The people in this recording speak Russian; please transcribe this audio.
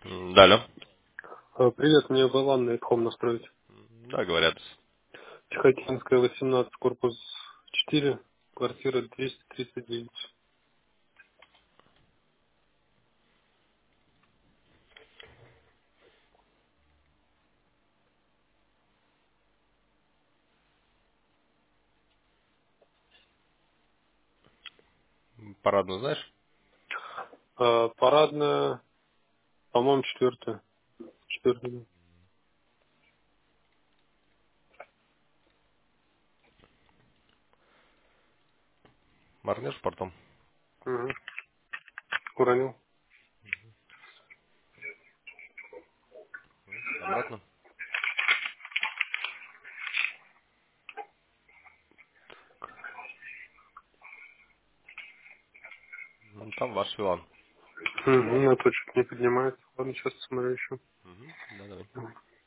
Да, алло. Привет, мне Валан на Эдхом настроить. Да, говорят. Тихоокеанская, 18, корпус 4, квартира 239. Парадную знаешь? Парадная, по-моему, четвертая. Четвертая. Моргнешь портом? Угу. Уронил. Обратно? Там ваш Иван. Угу. На точку не поднимается. Ладно, сейчас посмотрю еще. Да, давай.